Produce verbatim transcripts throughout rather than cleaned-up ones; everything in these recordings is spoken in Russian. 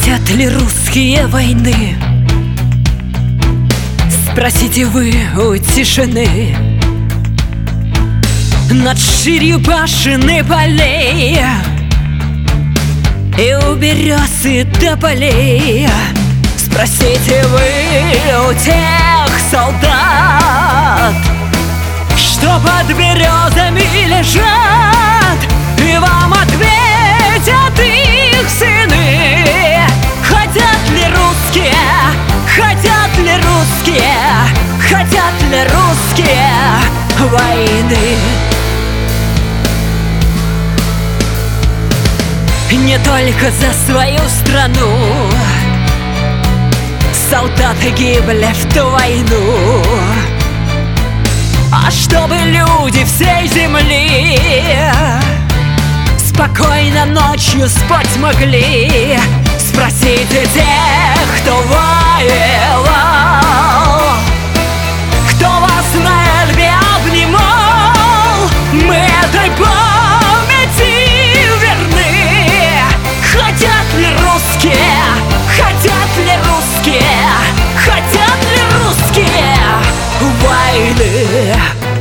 Хотят ли русские войны? Спросите вы у тишины. Над ширью башен и полей и у берез и тополей. Спросите вы у тех солдат, что под березами лежат, и вам ответят их сыны. Хотят ли русские, хотят ли русские, хотят ли русские войны? Не только за свою страну солдаты гибли в ту войну, а чтобы люди всей земли спокойно ночью спать могли. Спросите тех, кто воевал, кто вас на Эльбе обнимал. Мы этой памяти верны. Хотят ли русские, хотят ли русские, хотят ли русские войны?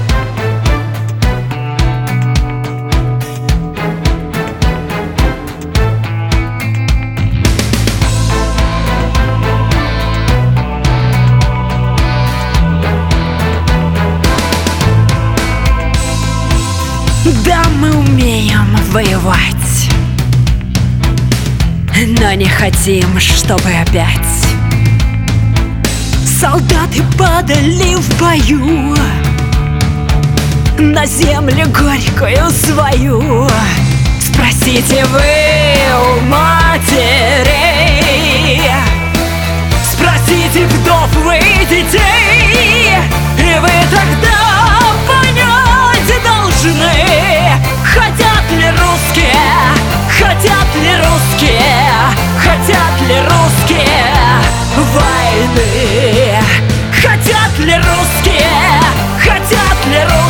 Да, мы умеем воевать, но не хотим, чтобы опять солдаты падали в бою на землю горькую свою. Спросите вы у матерей, спросите вдов вы детей, и вы тогда понять должны. Хотят ли русские, хотят ли русские, хотят ли русские войны? Хотят ли русские, хотят ли русские?